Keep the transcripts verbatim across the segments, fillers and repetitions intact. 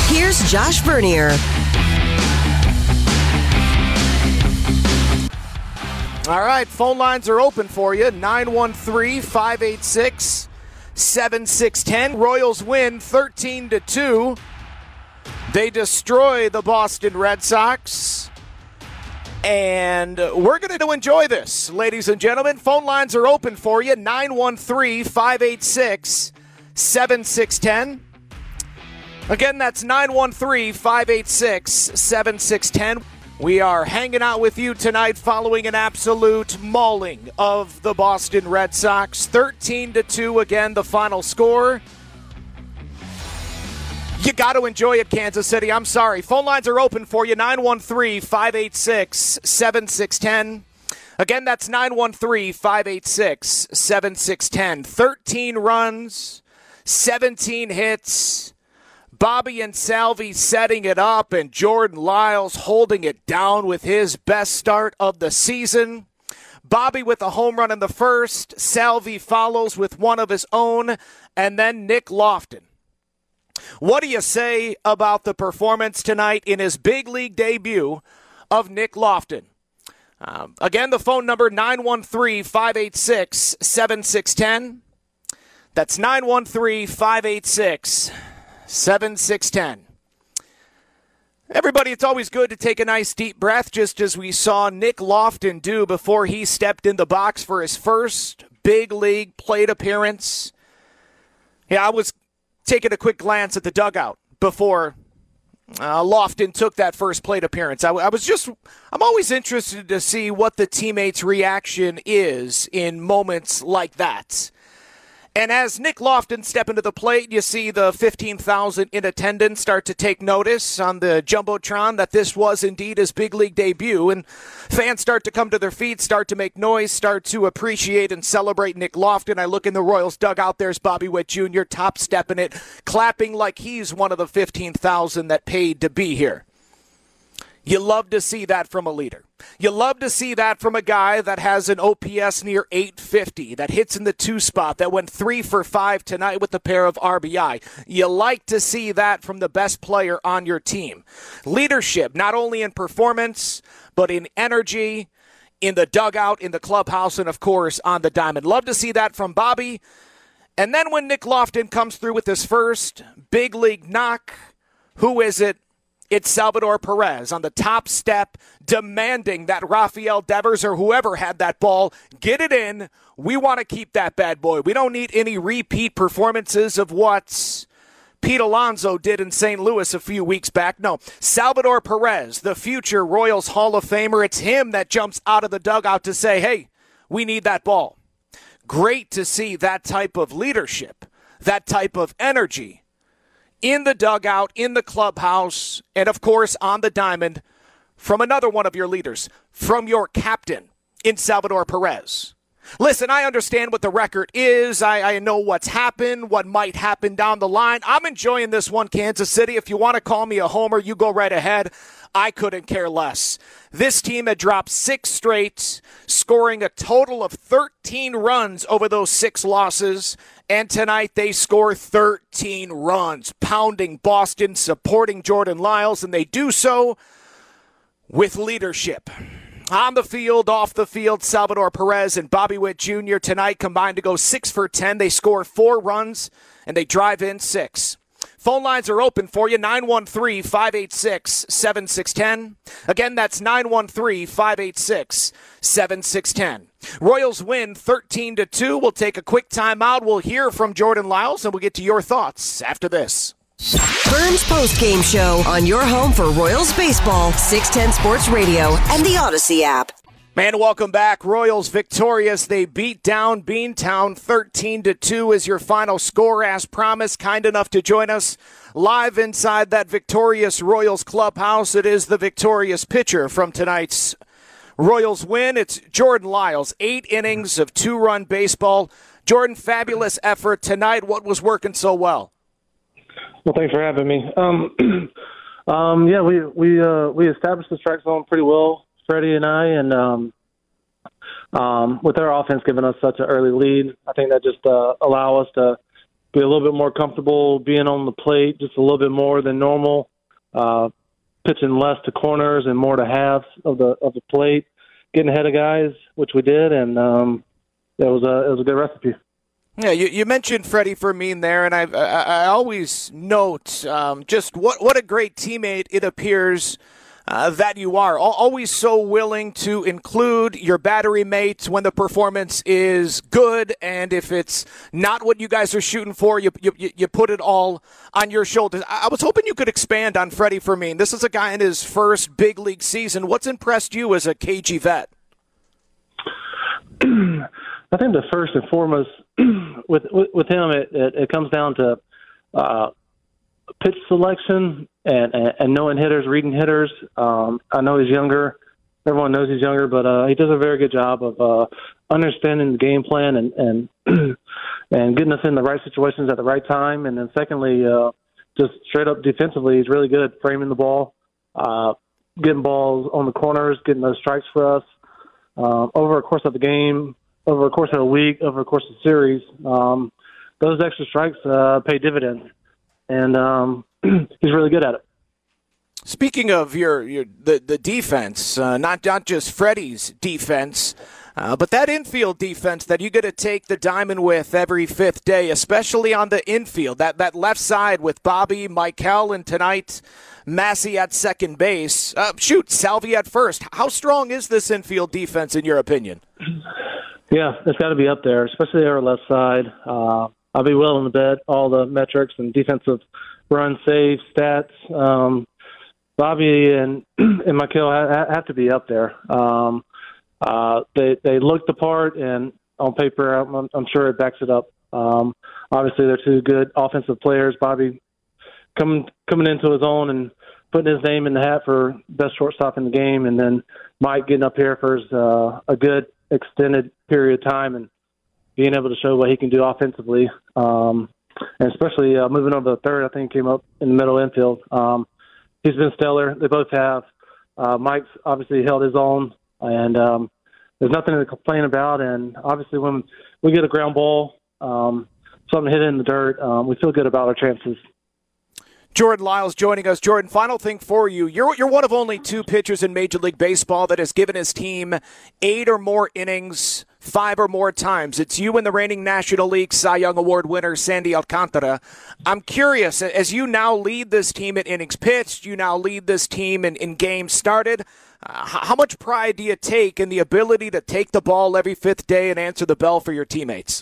Here's Josh Vernier. All right, phone lines are open for you. nine one three, five eight six, seven six one zero. Royals win thirteen to two. They destroy the Boston Red Sox. And we're going to enjoy this, ladies and gentlemen. Phone lines are open for you. nine one three, five eight six, seven six one zero. Again, that's nine one three, five eight six, seven six one zero. We are hanging out with you tonight following an absolute mauling of the Boston Red Sox. thirteen to two, again, the final score. You got to enjoy it, Kansas City. I'm sorry. Phone lines are open for you. nine one three, five eight six, seven six one zero. Again, that's nine one three, five eight six, seven six one zero. thirteen runs, seventeen hits. Bobby and Salvi setting it up, and Jordan Lyles holding it down with his best start of the season. Bobby with a home run in the first. Salvi follows with one of his own, and then Nick Loftin. What do you say about the performance tonight in his big league debut of Nick Loftin? Um, again, the phone number nine one three, five eight six, seven six one zero. That's nine one three, five eight six, seven six one zero. Everybody, it's always good to take a nice deep breath, just as we saw Nick Loftin do before he stepped in the box for his first big league plate appearance. Yeah, I was taking a quick glance at the dugout before uh, Loftin took that first plate appearance. I, I was just, I'm always interested to see what the teammates' reaction is in moments like that. And as Nick Loftin step into the plate, you see the fifteen thousand in attendance start to take notice on the Jumbotron that this was indeed his big league debut. And fans start to come to their feet, start to make noise, start to appreciate and celebrate Nick Loftin. I look in the Royals dugout, there's Bobby Witt Junior top stepping it, clapping like he's one of the fifteen thousand that paid to be here. You love to see that from a leader. You love to see that from a guy that has an O P S near eight fifty, that hits in the two spot, that went three for five tonight with a pair of R B I. You like to see that from the best player on your team. Leadership, not only in performance, but in energy, in the dugout, in the clubhouse, and, of course, on the diamond. Love to see that from Bobby. And then when Nick Loftin comes through with his first big league knock, who is it? It's Salvador Perez on the top step, demanding that Rafael Devers or whoever had that ball get it in. We want to keep that bad boy. We don't need any repeat performances of what Pete Alonso did in Saint Louis a few weeks back. No, Salvador Perez, the future Royals Hall of Famer, it's him that jumps out of the dugout to say, hey, we need that ball. Great to see that type of leadership, that type of energy in the dugout, in the clubhouse, and, of course, on the diamond from another one of your leaders, from your captain in Salvador Perez. Listen, I understand what the record is. I, I know what's happened, what might happen down the line. I'm enjoying this one, Kansas City. If you want to call me a homer, you go right ahead. I couldn't care less. This team had dropped six straight, scoring a total of thirteen runs over those six losses. And tonight they score thirteen runs, pounding Boston, supporting Jordan Lyles, and they do so with leadership. On the field, off the field, Salvador Perez and Bobby Witt Junior tonight combined to go six for ten. They score four runs, and they drive in six. Phone lines are open for you, nine one three, five eight six, seven six one zero. Again, that's nine one three, five eight six, seven six one zero. Royals win thirteen to two. We'll take a quick timeout. We'll hear from Jordan Lyles, and we'll get to your thoughts after this. Burns Postgame Show on your home for Royals baseball, six ten Sports Radio, and the Odyssey app. Man, welcome back. Royals victorious. They beat down Beantown thirteen to two as your final score. As promised, kind enough to join us live inside that victorious Royals clubhouse. It is the victorious pitcher from tonight's Royals win. It's Jordan Lyles. Eight innings of two-run baseball. Jordan, fabulous effort tonight. What was working so well? Well, thanks for having me. Um, um, yeah, we we uh, we established the strike zone pretty well, Freddie and I, and um, um, with our offense giving us such an early lead, I think that just uh, allow us to be a little bit more comfortable being on the plate just a little bit more than normal, uh, pitching less to corners and more to halves of the of the plate, getting ahead of guys, which we did, and um, it was a it was a good recipe. Yeah, you, you mentioned Freddie Fermin there, and I I, I always note um, just what, what a great teammate it appears uh, that you are. Always so willing to include your battery mates when the performance is good, and if it's not what you guys are shooting for, you you, you put it all on your shoulders. I was hoping you could expand on Freddie Fermin. This is a guy in his first big league season. What's impressed you as a K G vet? I think the first and foremost with with, with him, it, it, it comes down to uh, pitch selection and, and, and knowing hitters, reading hitters. Um, I know he's younger. Everyone knows he's younger, but uh, he does a very good job of uh, understanding the game plan and and, and getting us in the right situations at the right time. And then secondly, uh, just straight up defensively, he's really good at framing the ball, uh, getting balls on the corners, getting those strikes for us. Uh, over the course of the game, over the course of a week, over the course of the series, um, those extra strikes uh, pay dividends, and um, he's really good at it. Speaking of your, your the the defense, uh, not not just Freddie's defense, uh, but that infield defense that you got to take the diamond with every fifth day, especially on the infield, that that left side with Bobby, Michael, and tonight Massey at second base. Uh, shoot, Salvi at first. How strong is this infield defense in your opinion? Yeah, it's got to be up there, especially our left side. Uh, I'll be willing to bet all the metrics and defensive run, save, stats. Um, Bobby and and Michael have to be up there. Um, uh, they they look the part, and on paper, I'm, I'm sure it backs it up. Um, obviously, they're two good offensive players. Bobby coming coming into his own and putting his name in the hat for best shortstop in the game, and then Mike getting up here for his, uh, a good extended period of time and being able to show what he can do offensively, um, and especially uh, moving over to the third. I think came up in the middle infield. Um, he's been stellar. They both have. Uh, Mike's obviously held his own, and um, there's nothing to complain about. And obviously, when we get a ground ball, um, something hit in the dirt, um, we feel good about our chances. Jordan Lyles joining us. Jordan, final thing for you. You're you're one of only two pitchers in Major League Baseball that has given his team eight or more innings five or more times. It's you and the reigning National League Cy Young Award winner, Sandy Alcantara. I'm curious, as you now lead this team in innings pitched, you now lead this team in, in games started, uh, how much pride do you take in the ability to take the ball every fifth day and answer the bell for your teammates?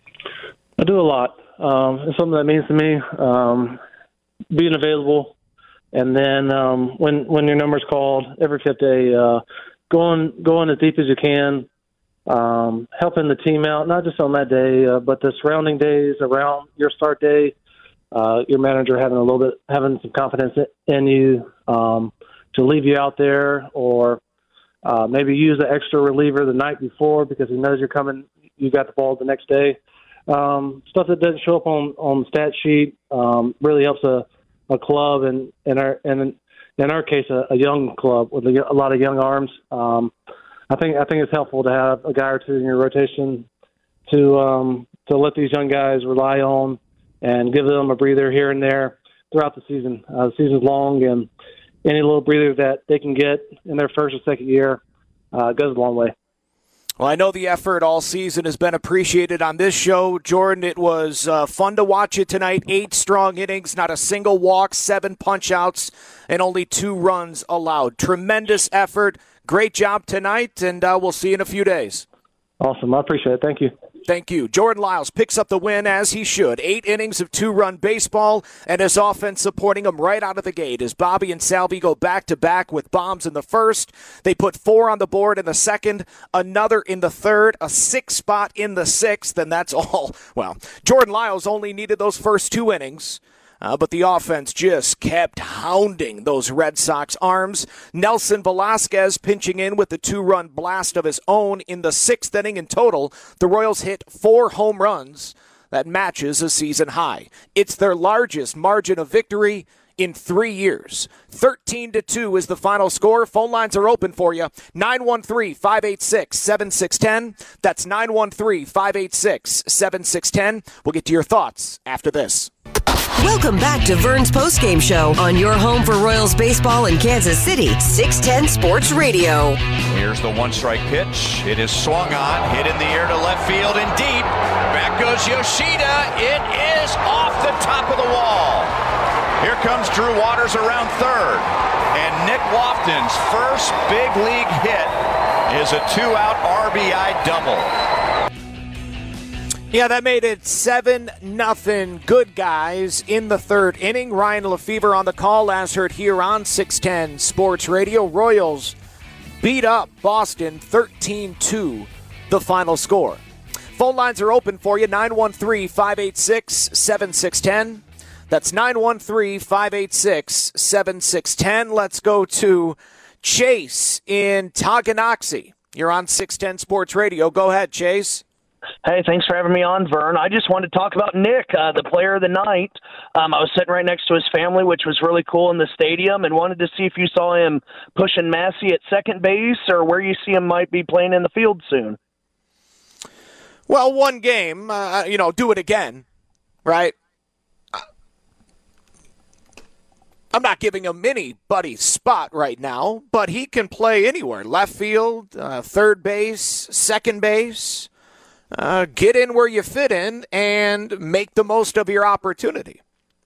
I do a lot. Um, it's something that means to me. Um, being available, and then um, when when your number's called every fifth day, uh, going going as deep as you can, um, helping the team out, not just on that day, uh, but the surrounding days around your start day. Uh, your manager having a little bit, having some confidence in you um, to leave you out there, or uh, maybe use an extra reliever the night before because he knows you're coming. You got the ball the next day. Um, stuff that doesn't show up on, on the stat sheet um, really helps a, a club, and in our and in our case, a, a young club with a, a lot of young arms. Um, I think I think it's helpful to have a guy or two in your rotation to um, to let these young guys rely on and give them a breather here and there throughout the season. Uh, the season's long, and any little breather that they can get in their first or second year uh, goes a long way. Well, I know the effort all season has been appreciated on this show. Jordan, it was uh, fun to watch you tonight. Eight strong innings, not a single walk, seven punch-outs, and only two runs allowed. Tremendous effort. Great job tonight, and uh, we'll see you in a few days. Awesome. I appreciate it. Thank you. Thank you. Jordan Lyles picks up the win as he should. Eight innings of two-run baseball, and his offense supporting him right out of the gate as Bobby and Salvi go back-to-back with bombs in the first. They put four on the board in the second, another in the third, a six spot in the sixth, and that's all. Well, Jordan Lyles only needed those first two innings. Uh, but the offense just kept hounding those Red Sox arms. Nelson Velasquez pinching in with the two-run blast of his own in the sixth inning. In total, the Royals hit four home runs. That matches a season high. It's their largest margin of victory in three years. thirteen to two is the final score. Phone lines are open for you. nine one three, five eight six, seven six one zero. That's nine one three, five eight six, seven six one zero. We'll get to your thoughts after this. Welcome back to Vern's Postgame Show on your home for Royals baseball in Kansas City, six ten Sports Radio. Here's the one-strike pitch. It is swung on, hit in the air to left field and deep. Back goes Yoshida. It is off the top of the wall. Here comes Drew Waters around third. And Nick Lofton's first big league hit is a two-out R B I double. Yeah, that made it seven nothing. Good guys in the third inning. Ryan Lefevre on the call, as heard here on six ten Sports Radio. Royals beat up Boston thirteen two, the final score. Phone lines are open for you, nine one three, five eight six, seven six one zero. That's nine one three, five eight six, seven six one zero. Let's go to Chase in Tonganoxie. You're on six ten Sports Radio. Go ahead, Chase. Hey, thanks for having me on, Vern. I just wanted to talk about Nick, uh, the player of the night. Um, I was sitting right next to his family, which was really cool in the stadium, and wanted to see if you saw him pushing Massey at second base or where you see him might be playing in the field soon. Well, one game, uh, you know, do it again, right? I'm not giving him anybody's spot right now, but he can play anywhere. Left field, uh, third base, second base. Uh, get in where you fit in and make the most of your opportunity.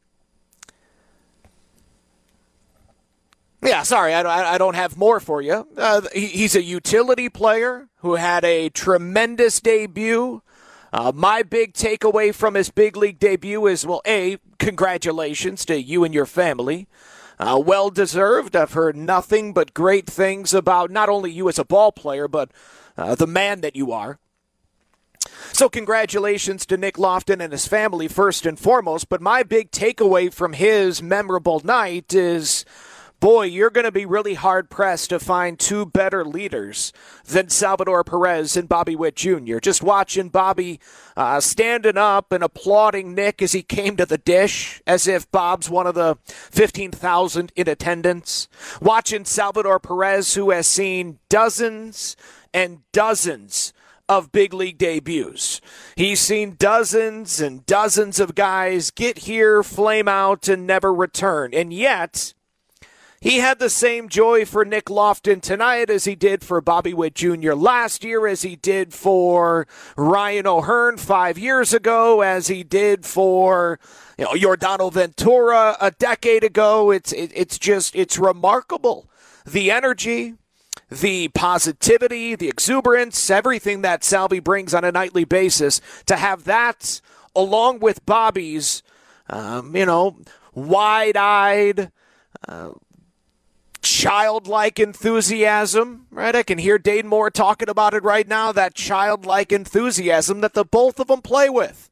Yeah, sorry, I, I don't have more for you. Uh, he, he's a utility player who had a tremendous debut. Uh, my big takeaway from his big league debut is, well, A, congratulations to you and your family. Uh, well-deserved. I've heard nothing but great things about not only you as a ball player, but uh, the man that you are. So congratulations to Nick Lofton and his family first and foremost, but my big takeaway from his memorable night is, boy, you're going to be really hard-pressed to find two better leaders than Salvador Perez and Bobby Witt Junior Just watching Bobby uh, standing up and applauding Nick as he came to the dish, as if Bob's one of the fifteen thousand in attendance. Watching Salvador Perez, who has seen dozens and dozens of big league debuts. He's seen dozens and dozens of guys get here, flame out, and never return. And yet, he had the same joy for Nick Lofton tonight as he did for Bobby Witt Junior last year, as he did for Ryan O'Hearn five years ago, as he did for, you know, Yordano Ventura a decade ago. It's it, it's just, it's remarkable. The energy, the positivity, the exuberance, everything that Salvi brings on a nightly basis, to have that along with Bobby's, um, you know, wide-eyed, uh, childlike enthusiasm, right? I can hear Dane Moore talking about it right now, that childlike enthusiasm that the both of them play with.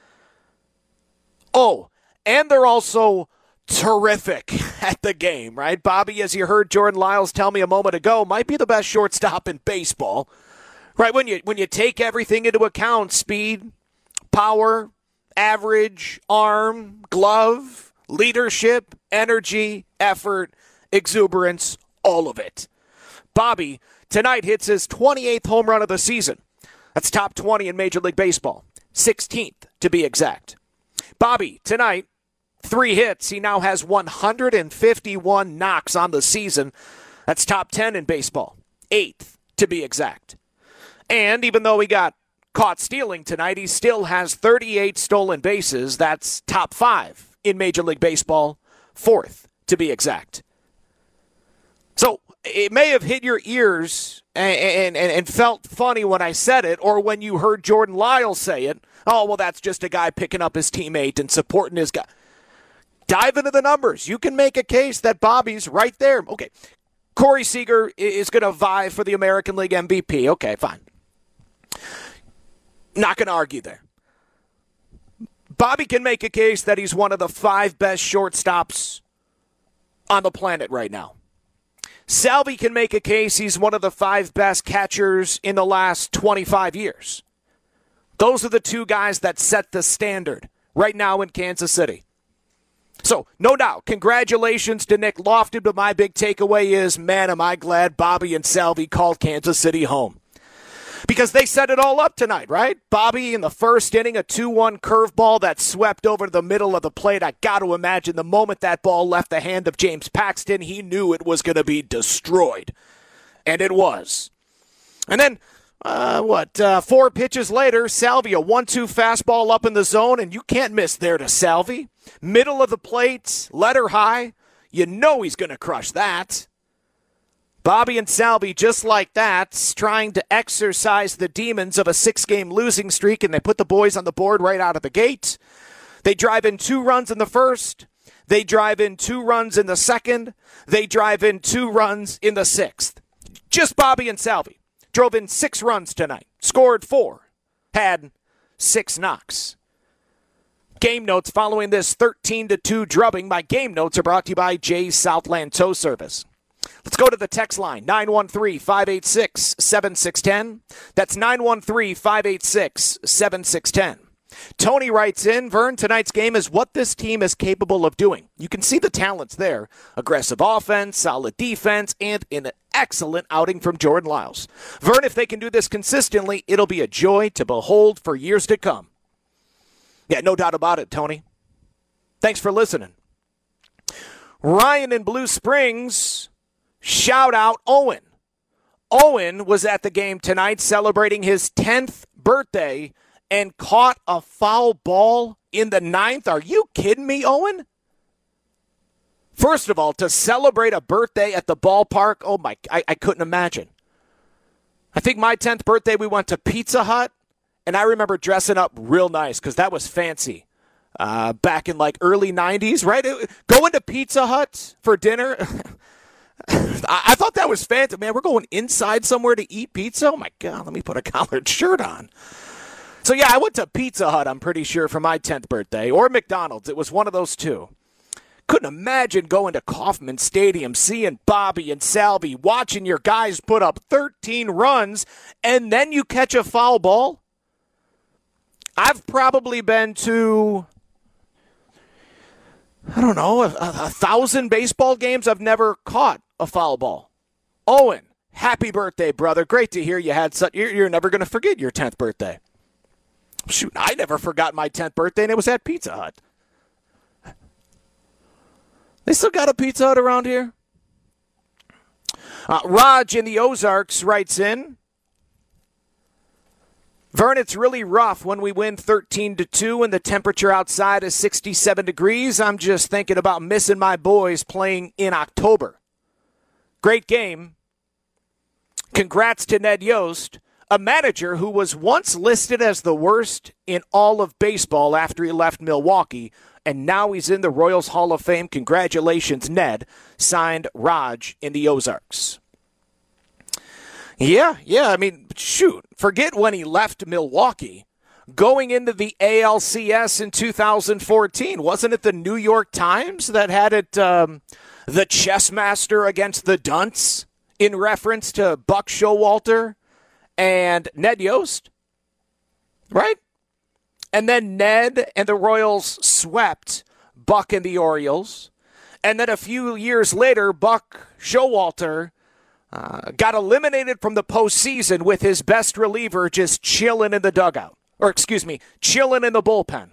Oh, and they're also terrific at the game, right? Bobby, as you heard Jordan Lyles tell me a moment ago, might be the best shortstop in baseball, right? When you when you take everything into account, speed, power, average, arm, glove, leadership, energy, effort, exuberance, all of it. Bobby tonight hits his twenty-eighth home run of the season. That's top twenty in Major League Baseball, sixteenth to be exact. Bobby tonight, three hits. He now has one hundred fifty-one knocks on the season. That's top ten in baseball, eighth to be exact. And even though he got caught stealing tonight, he still has thirty-eight stolen bases. That's top five in Major League Baseball, fourth to be exact. So it may have hit your ears and, and, and felt funny when I said it, or when you heard Jordan Lyles say it. Oh, well, that's just a guy picking up his teammate and supporting his guy. Dive into the numbers. You can make a case that Bobby's right there. Okay, Corey Seager is going to vie for the American League M V P. Okay, fine. Not going to argue there. Bobby can make a case that he's one of the five best shortstops on the planet right now. Salvi can make a case he's one of the five best catchers in the last twenty-five years. Those are the two guys that set the standard right now in Kansas City. So, no doubt, congratulations to Nick Lofton, but my big takeaway is, man, am I glad Bobby and Salvi called Kansas City home. Because they set it all up tonight, right? Bobby in the first inning, a two one curveball that swept over to the middle of the plate. I got to imagine the moment that ball left the hand of James Paxton, he knew it was going to be destroyed. And it was. And then, uh, what, uh, four pitches later, Salvi, a one two fastball up in the zone, and you can't miss there to Salvi. Middle of the plate, letter high. You know he's going to crush that. Bobby and Salvi, just like that, trying to exercise the demons of a six-game losing streak, and they put the boys on the board right out of the gate. They drive in two runs in the first. They drive in two runs in the second. They drive in two runs in the sixth. Just Bobby and Salvi. Drove in six runs tonight. Scored four. Had six knocks. Game notes following this thirteen to two drubbing. My game notes are brought to you by Jay's Southland Tow Service. Let's go to the text line, nine one three, five eight six, seven six one zero. That's nine one three, five eight six, seven six one zero. Tony writes in, Vern, tonight's game is what this team is capable of doing. You can see the talents there. Aggressive offense, solid defense, and an excellent outing from Jordan Lyles. Vern, if they can do this consistently, it'll be a joy to behold for years to come. Yeah, no doubt about it, Tony. Thanks for listening. Ryan in Blue Springs, shout out Owen. Owen was at the game tonight celebrating his tenth birthday and caught a foul ball in the ninth. Are you kidding me, Owen? First of all, to celebrate a birthday at the ballpark, oh my, I, I couldn't imagine. I think my tenth birthday, we went to Pizza Hut, and I remember dressing up real nice because that was fancy. Uh, back in like early nineties, right? It, going to Pizza Hut for dinner. I, I thought that was fancy. Man, we're going inside somewhere to eat pizza? Oh my God, let me put a collared shirt on. So yeah, I went to Pizza Hut, I'm pretty sure, for my tenth birthday, or McDonald's. It was one of those two. Couldn't imagine going to Kauffman Stadium, seeing Bobby and Salvi, watching your guys put up thirteen runs, and then you catch a foul ball. I've probably been to, I don't know, a, a thousand baseball games. I've never caught a foul ball. Owen, happy birthday, brother. Great to hear you had such, you're, you're never going to forget your tenth birthday. Shoot, I never forgot my tenth birthday, and it was at Pizza Hut. They still got a Pizza Hut around here? Uh, Raj in the Ozarks writes in, Vern, it's really rough when we win thirteen to two and the temperature outside is sixty-seven degrees. I'm just thinking about missing my boys playing in October. Great game. Congrats to Ned Yost, a manager who was once listed as the worst in all of baseball after he left Milwaukee, and now he's in the Royals Hall of Fame. Congratulations, Ned. Signed, Raj in the Ozarks. Yeah, yeah, I mean, shoot, forget when he left Milwaukee. Going into the A L C S in two thousand fourteen, wasn't it the New York Times that had it um, the chess master against the dunce in reference to Buck Showalter and Ned Yost? Right? And then Ned and the Royals swept Buck and the Orioles. And then a few years later, Buck Showalter uh, got eliminated from the postseason with his best reliever just chilling in the dugout. Or, excuse me, chilling in the bullpen.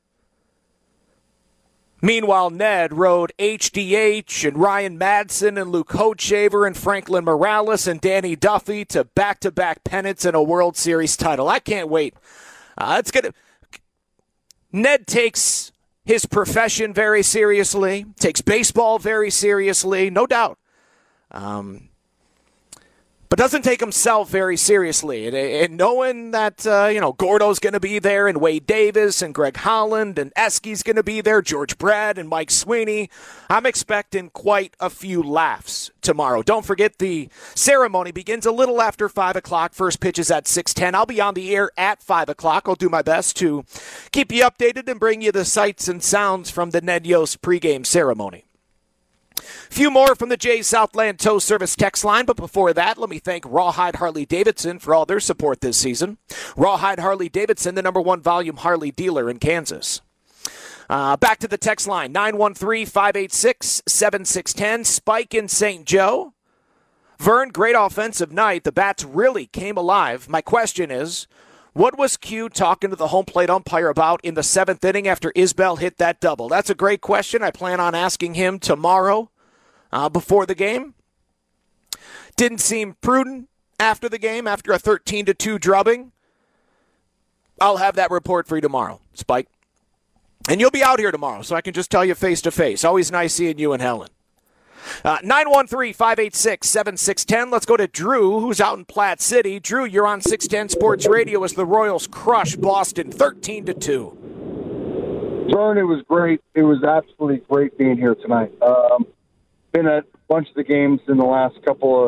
Meanwhile, Ned rode H D H and Ryan Madsen and Luke Hochshaver and Franklin Morales and Danny Duffy to back-to-back pennants and a World Series title. I can't wait. Uh, it's gonna. Ned takes his profession very seriously, takes baseball very seriously, no doubt. Um, but doesn't take himself very seriously. And, and knowing that, uh, you know, Gordo's going to be there, and Wade Davis, and Greg Holland, and Eske's going to be there, George Brett, and Mike Sweeney, I'm expecting quite a few laughs tomorrow. Don't forget the ceremony begins a little after five o'clock. First pitch is at six ten. I'll be on the air at five o'clock. I'll do my best to keep you updated and bring you the sights and sounds from the Ned Yost pregame ceremony. Few more from the Jay's Southland Tow Service text line, but before that, let me thank Rawhide Harley-Davidson for all their support this season. Rawhide Harley-Davidson, the number one volume Harley dealer in Kansas. Uh, back to the text line, nine one three, five eight six, seven six one zero. Spike in Saint Joe. Vern, great offensive night. The Bats really came alive. My question is, what was Q talking to the home plate umpire about in the seventh inning after Isbell hit that double? That's a great question. I plan on asking him tomorrow uh, before the game. Didn't seem prudent after the game, after a thirteen to two drubbing. I'll have that report for you tomorrow, Spike. And you'll be out here tomorrow, so I can just tell you face-to-face. Always nice seeing you and Helen. Uh, nine one three, five eight six, seven six one zero. Let's go to Drew, who's out in Platte City. Drew, you're on six ten Sports Radio as the Royals crush Boston thirteen to two. Vern, it was great. It was absolutely great being here tonight. Um, been at a bunch of the games in the last couple of...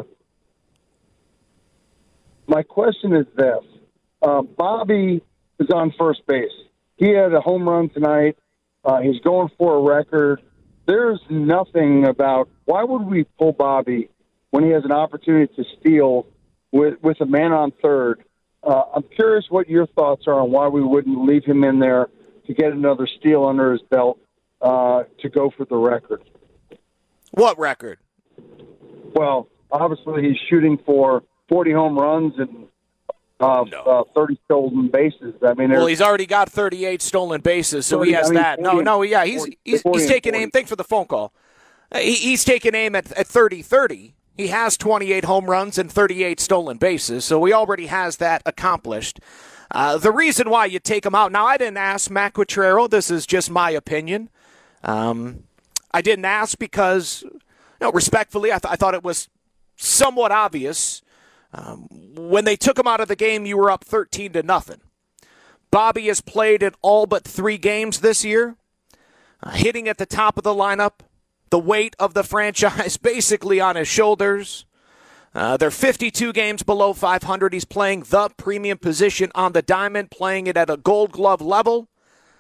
My question is this. Uh, Bobby is on first base. He had a home run tonight. Uh, he's going for a record. There's nothing about why would we pull Bobby when he has an opportunity to steal with, with a man on third. Uh, I'm curious what your thoughts are on why we wouldn't leave him in there to get another steal under his belt uh, to go for the record. What record? Well, obviously he's shooting for forty home runs and uh, no. uh, thirty stolen bases. I mean, well, he's already got thirty-eight stolen bases, so thirty, he has I mean, that. No, no, yeah, he's forty, he's, he's taking aim. Thanks for the phone call. Uh, he, he's taking aim at at thirty thirty. He has twenty-eight home runs and thirty-eight stolen bases, so he already has that accomplished. Uh, the reason why you take him out now, I didn't ask Matt Quatrero. This is just my opinion. Um, I didn't ask because, you know, respectfully, I, th- I thought it was somewhat obvious. Um, when they took him out of the game, you were up thirteen to nothing. Bobby has played in all but three games this year, uh, hitting at the top of the lineup, the weight of the franchise basically on his shoulders. Uh, they're fifty-two games below five hundred. He's playing the premium position on the diamond, playing it at a Gold Glove level.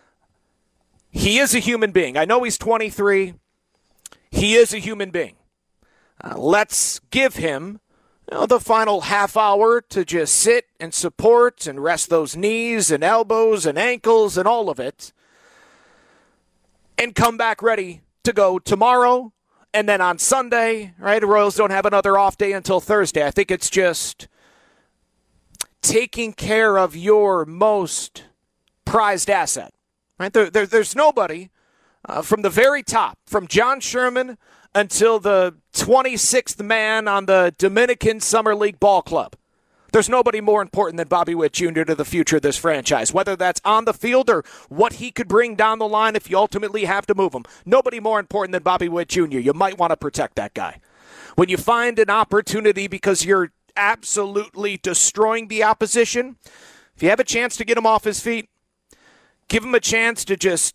He is a human being. I know he's twenty-three. He is a human being. Uh, let's give him You know, the final half hour to just sit and support and rest those knees and elbows and ankles and all of it and come back ready to go tomorrow and then on Sunday, right? The Royals don't have another off day until Thursday. I think it's just taking care of your most prized asset, right? There, there, there's nobody uh, from the very top, from John Sherman until the twenty-sixth man on the Dominican Summer League Ball Club. There's nobody more important than Bobby Witt Junior to the future of this franchise, whether that's on the field or what he could bring down the line if you ultimately have to move him. Nobody more important than Bobby Witt Junior You might want to protect that guy. When you find an opportunity because you're absolutely destroying the opposition, if you have a chance to get him off his feet, give him a chance to just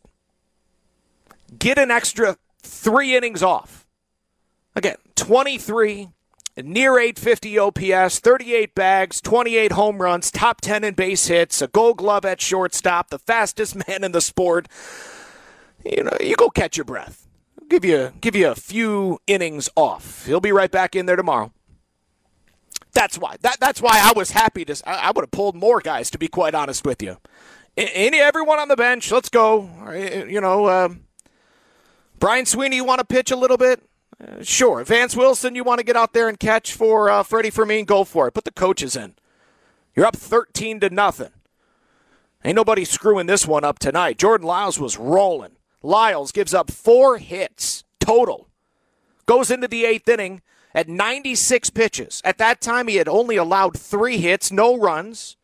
get an extra three innings off. Again, twenty-three, near eight fifty O P S, thirty-eight bags, twenty-eight home runs, top ten in base hits, a Gold Glove at shortstop, the fastest man in the sport. You know, you go catch your breath. Give you give you a few innings off. He'll be right back in there tomorrow. That's why. That that's why I was happy to. I, I would have pulled more guys, to be quite honest with you. Any everyone on the bench, let's go. You know, uh, Brian Sweeney, you want to pitch a little bit? Uh, sure. Vance Wilson, you want to get out there and catch for uh, Freddie Fermin? Go for it. Put the coaches in. You're up thirteen to nothing. Ain't nobody screwing this one up tonight. Jordan Lyles was rolling. Lyles gives up four hits total. Goes into the eighth inning at ninety-six pitches. At that time, he had only allowed three hits, no runs.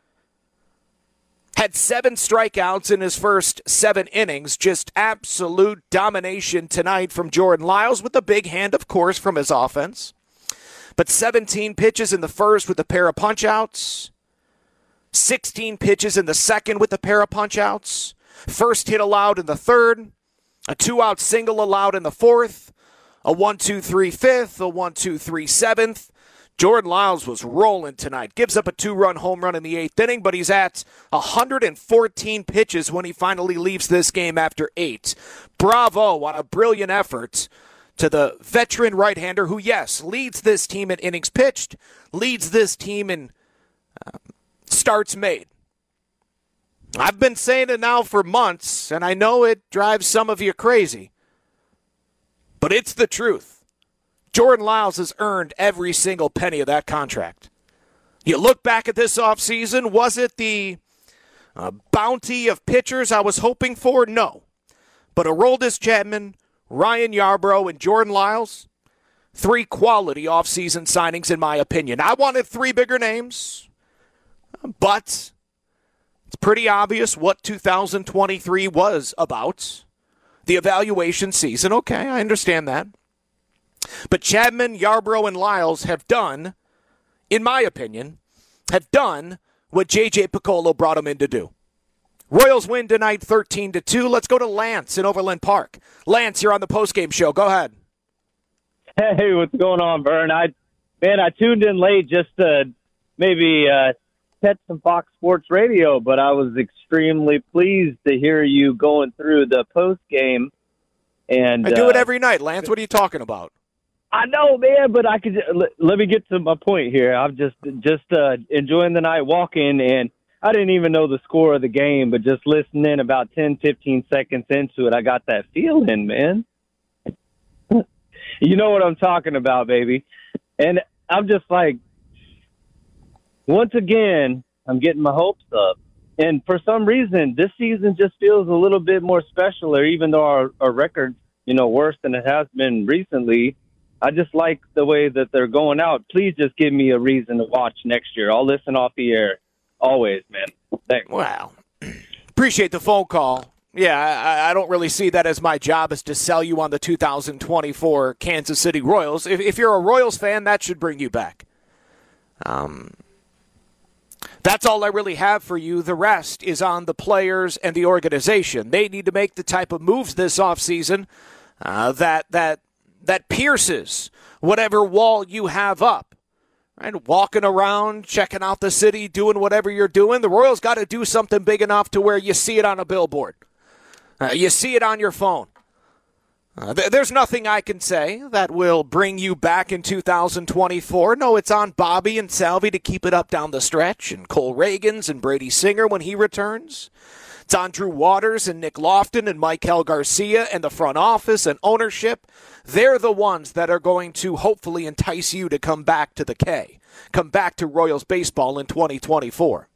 Had seven strikeouts in his first seven innings. Just absolute domination tonight from Jordan Lyles with a big hand, of course, from his offense. But seventeen pitches in the first with a pair of punch-outs. sixteen pitches in the second with a pair of punch-outs. First hit allowed in the third. A two-out single allowed in the fourth. A one two three fifth. A one two three seventh. Jordan Lyles was rolling tonight. Gives up a two-run home run in the eighth inning, but he's at one hundred fourteen pitches when he finally leaves this game after eight. Bravo on a brilliant effort to the veteran right-hander who, yes, leads this team in innings pitched, leads this team in uh, starts made. I've been saying it now for months, and I know it drives some of you crazy. But it's the truth. Jordan Lyles has earned every single penny of that contract. You look back at this offseason, was it the uh, bounty of pitchers I was hoping for? No. But Aroldis Chapman, Ryan Yarbrough, and Jordan Lyles, three quality offseason signings in my opinion. I wanted three bigger names, but it's pretty obvious what two thousand twenty-three was about. The evaluation season, okay, I understand that. But Chapman, Yarbrough, and Lyles have done, in my opinion, have done what J J Picollo brought them in to do. Royals win tonight thirteen to two. Let's go to Lance in Overland Park. Lance, you're on the postgame show. Go ahead. Hey, what's going on, Vern? I, man, I tuned in late just to maybe uh, catch some Fox Sports Radio, but I was extremely pleased to hear you going through the postgame. And I do it uh, every night, Lance. What are you talking about? I know, man, but I could let, let me get to my point here. I'm just just uh, enjoying the night walking, and I didn't even know the score of the game, but just listening about ten, fifteen seconds into it, I got that feeling, man. You know what I'm talking about, baby. And I'm just like, once again, I'm getting my hopes up. And for some reason, this season just feels a little bit more special, or even though our, our record's, you know, worse than it has been recently, I just like the way that they're going out. Please just give me a reason to watch next year. I'll listen off the air always, man. Thanks. Wow. Appreciate the phone call. Yeah, I, I don't really see that as my job is to sell you on the two thousand twenty-four Kansas City Royals. If, if you're a Royals fan, that should bring you back. Um, that's all I really have for you. The rest is on the players and the organization. They need to make the type of moves this offseason uh, that that that pierces whatever wall you have up. Right? Walking around, checking out the city, doing whatever you're doing. The Royals got to do something big enough to where you see it on a billboard. Uh, you see it on your phone. Uh, th- there's nothing I can say that will bring you back in two thousand twenty-four. No, it's on Bobby and Salvi to keep it up down the stretch, and Cole Reagans and Brady Singer when he returns. It's on Drew Waters and Nick Lofton and Michael Garcia and the front office and ownership. They're the ones that are going to hopefully entice you to come back to the K, come back to Royals baseball in twenty twenty-four.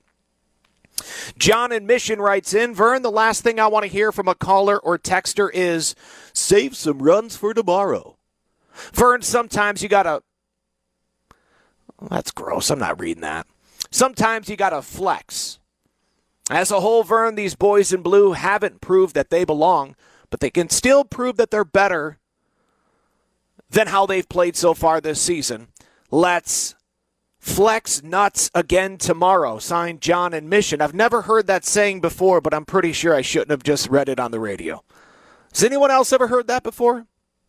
John in Mission writes in, Vern, the last thing I want to hear from a caller or texter is, save some runs for tomorrow. Vern, sometimes you got to, well, that's gross, I'm not reading that. Sometimes you got to flex. As a whole, Vern, these boys in blue haven't proved that they belong, but they can still prove that they're better than how they've played so far this season. Let's flex nuts again tomorrow. Signed, John in Mission. I've never heard that saying before, but I'm pretty sure I shouldn't have just read it on the radio. Has anyone else ever heard that before?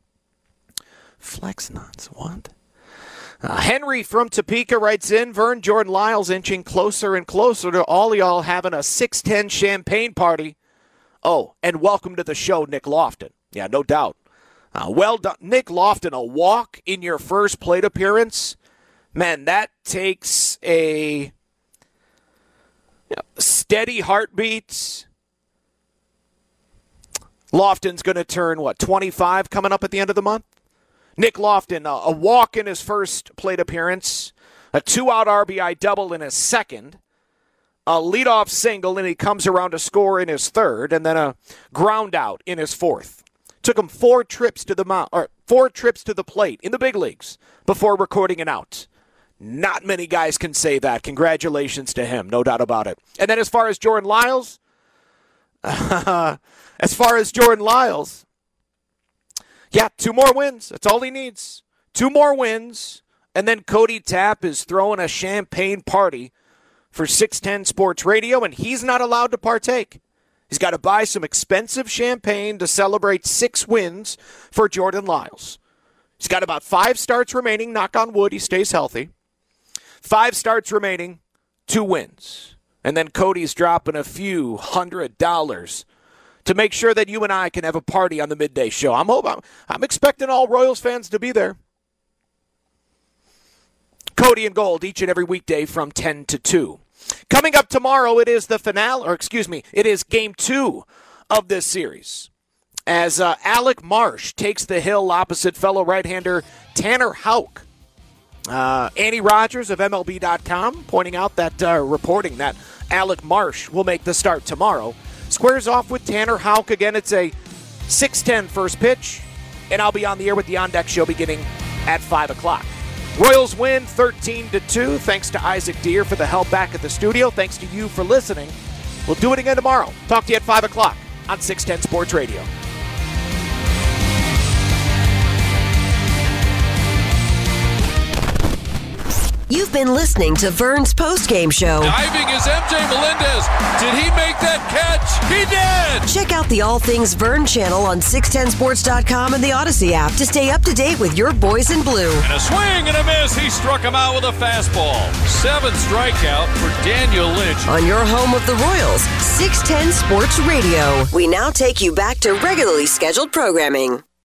Flex nuts, what? Uh, Henry from Topeka writes in, Vern, Jordan Lyles inching closer and closer to all y'all having a six ten champagne party. Oh, and welcome to the show, Nick Lofton. Yeah, no doubt. Uh, well done. Nick Lofton, a walk in your first plate appearance? Man, that takes a you know, steady heartbeat. Lofton's going to turn, what, twenty-five coming up at the end of the month? Nick Lofton, a, a walk in his first plate appearance, a two-out R B I double in his second, a leadoff single, and he comes around to score in his third, and then a ground out in his fourth. Took him four trips to the mount, or four trips to the plate in the big leagues before recording an out. Not many guys can say that. Congratulations to him, no doubt about it. And then as far as Jordan Lyles, uh, as far as Jordan Lyles, yeah, two more wins. That's all he needs. Two more wins, and then Cody Tapp is throwing a champagne party for six ten Sports Radio, and he's not allowed to partake. He's got to buy some expensive champagne to celebrate six wins for Jordan Lyles. He's got about five starts remaining. Knock on wood, he stays healthy. Five starts remaining, two wins. And then Cody's dropping a few hundred dollars to make sure that you and I can have a party on the midday show. I'm hoping, I'm expecting all Royals fans to be there. Cody and Gold each and every weekday from ten to two. Coming up tomorrow, it is the finale, or excuse me, it is game two of this series. As uh, Alec Marsh takes the hill opposite fellow right-hander Tanner Houck. Uh, Annie Rogers of M L B dot com pointing out that, uh, reporting that Alec Marsh will make the start tomorrow. Squares off with Tanner Houck. Again, it's a six ten first pitch, and I'll be on the air with the On Deck Show beginning at five o'clock. Royals win thirteen to two. Thanks to Isaac Deer for the help back at the studio. Thanks to you for listening. We'll do it again tomorrow. Talk to you at five o'clock on six ten Sports Radio. You've been listening to Vern's postgame show. Diving is M J Melendez. Did he make that catch? He did! Check out the All Things Vern channel on six ten sports dot com and the Odyssey app to stay up to date with your boys in blue. And a swing and a miss. He struck him out with a fastball. Seventh strikeout for Daniel Lynch. On your home of the Royals, six ten Sports Radio. We now take you back to regularly scheduled programming.